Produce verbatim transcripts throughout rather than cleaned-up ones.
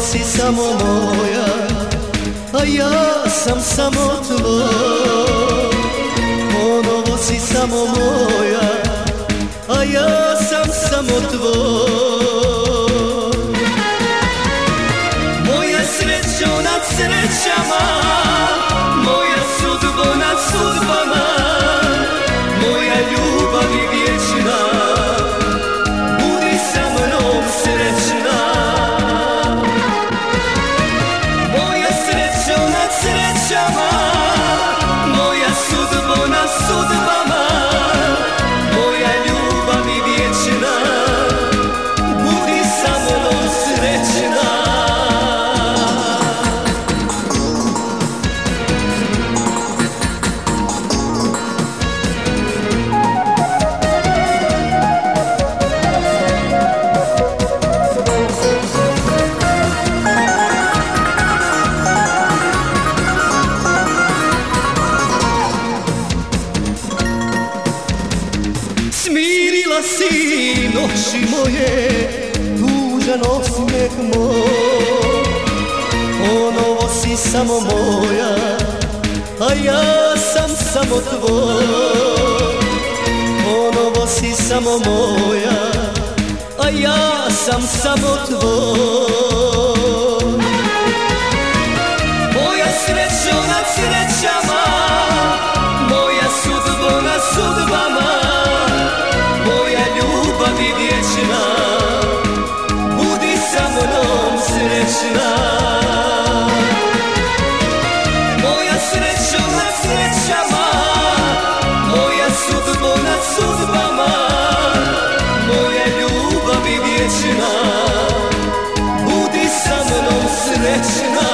si samo moja, a ja sam samo tvoj. Ponovo si samo moja, a ja sam samo tvoj. Moja srećo nad srećama, moja sudbo nad sudbama, moja ljubav i vječna, budi sa mnom srećna. Moja srećo nad srećama, moja sudbo nad sudbama, moja ljubav i vječna, budi sa mnom srećna. Smirila si noći moje, tužan osmijeh moj. Ponovo si samo moja, a ja sam samo tvoj. Ponovo si samo moja, a ja sam samo tvoj. Moja srećo nad srećama, moja sudbo nad sudbama, moja ljubav i vječna, budi sa mnom srećna. Moja srećo nad srećama, moja sudbo nad sudbama, moja ljubav i vječna, budi sa mnom srećna.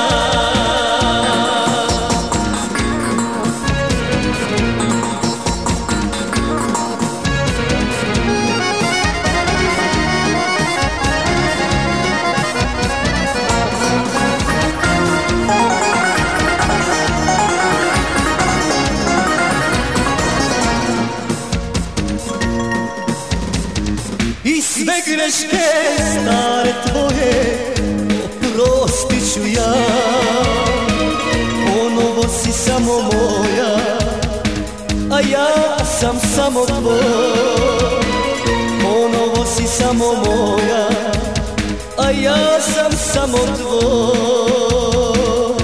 I sve greške stare tvoje oprostit ću ja. Ponovo si samo moja, a ja sam samo tvoj. Ponovo si samo moja, a ja sam samo tvoj.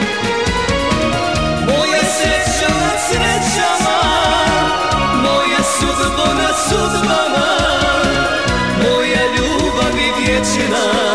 Moja sreća nad srećama, moja sudbo nad sudbama, moja ljubav i vječna,